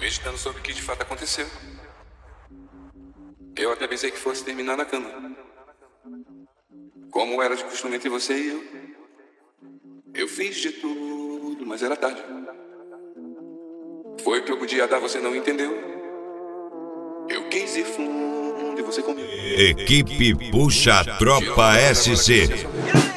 meditando sobre o que de fato aconteceu. Eu até pensei que fosse terminar na cama, como era de costume entre você e eu. Eu fiz de tudo, mas era tarde. Foi o que eu podia dar, você não entendeu. Eu quis ir fundo e você comigo. Equipe Puxa Tropa SC.